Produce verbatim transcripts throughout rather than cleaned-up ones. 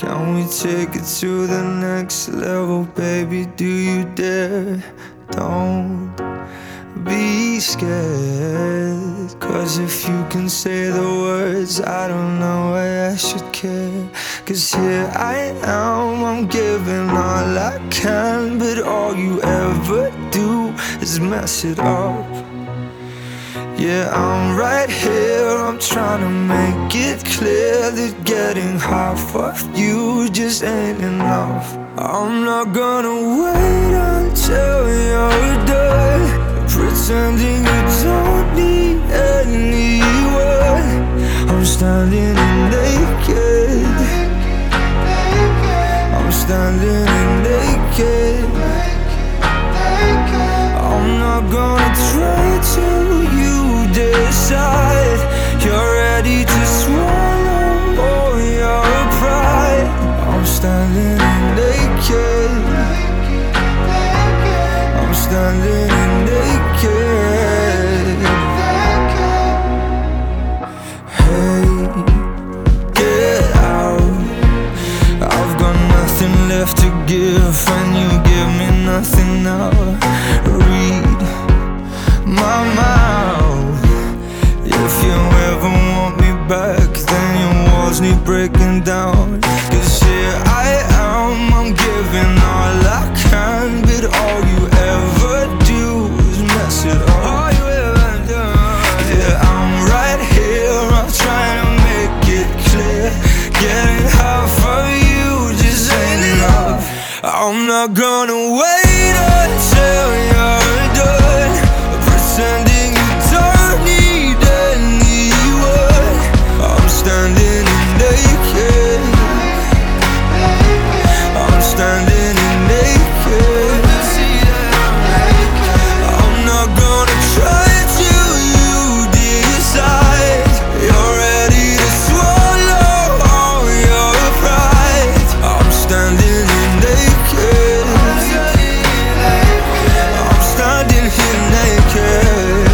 Can we take it to the next level, baby? Do you dare? Don't be scared, 'cause if you can say the words, I don't know why I should care. 'Cause here I am, I'm giving all I can, but all you ever do is mess it up. Yeah, I'm right here, I'm trying to make it clear that getting half of you just ain't enough. I'm not gonna wait until you're done pretending you don't need anyone. I'm standing naked, I'm standing naked. I'm not gonna try to decide you're ready to swallow all your pride. I'm standing naked, I'm standing naked. Hey, get out, I've got nothing left to give, and you give me nothing now. Read my mind, if you ever want me back, then your walls need breaking down. 'Cause here I am, I'm giving all I can, but all you ever do is mess it up. All you ever do. Yeah, I'm right here, I'm trying to make it clear. Getting half of you just ain't enough. I'm not gonna wait until you're done pretending you don't need anyone. I'm standing naked, I'm standing naked. I'm not gonna try till you decide you're ready to swallow all your pride. I'm standing naked, I'm standing here naked.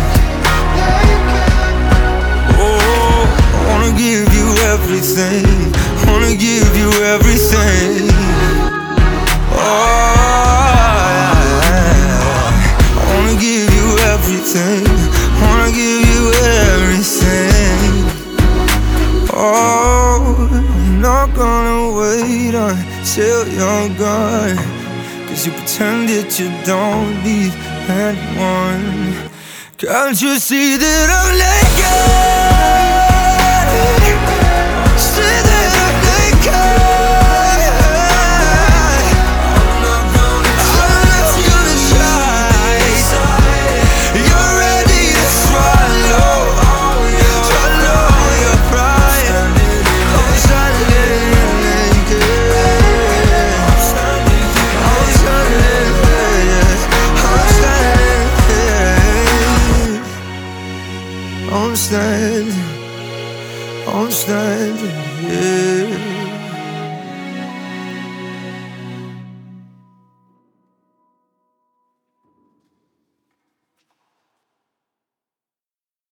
Oh, I wanna give you everything, wanna give you everything. Oh, I wanna give you everything, wanna give you everything. Oh, I'm not gonna wait until you're gone, 'cause you pretend that you don't need anyone. Can't you see that I'm naked? See that I'm naked. I'm not gonna try. You're ready to swallow all your, swallow your pride. I'm standing naked, I'm standing, I'm standing, I'm standing, I'm standing, I'm standing, yeah.